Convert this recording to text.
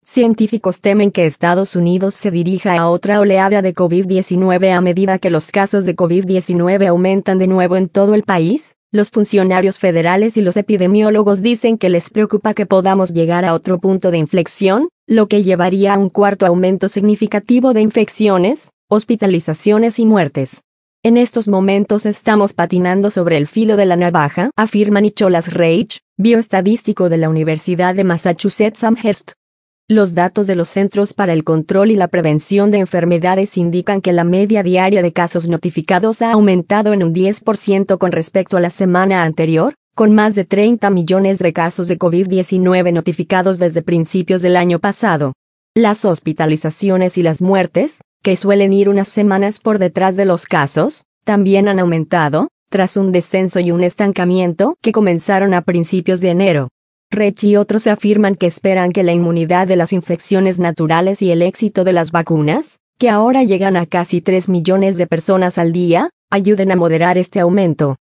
Científicos temen que Estados Unidos se dirija a otra oleada de COVID-19 a medida que los casos de COVID-19 aumentan de nuevo en todo el país. Los funcionarios federales y los epidemiólogos dicen que les preocupa que podamos llegar a otro punto de inflexión, lo que llevaría a un cuarto aumento significativo de infecciones, hospitalizaciones y muertes. En estos momentos estamos patinando sobre el filo de la navaja, afirma Nicholas Reich, bioestadístico de la Universidad de Massachusetts Amherst. Los datos de los Centros para el Control y la Prevención de Enfermedades indican que la media diaria de casos notificados ha aumentado en un 10% con respecto a la semana anterior, con más de 30 millones de casos de COVID-19 notificados desde principios del año pasado. Las hospitalizaciones y las muertes, que suelen ir unas semanas por detrás de los casos, también han aumentado, tras un descenso y un estancamiento que comenzaron a principios de enero. Reich y otros afirman que esperan que la inmunidad de las infecciones naturales y el éxito de las vacunas, que ahora llegan a casi 3 millones de personas al día, ayuden a moderar este aumento.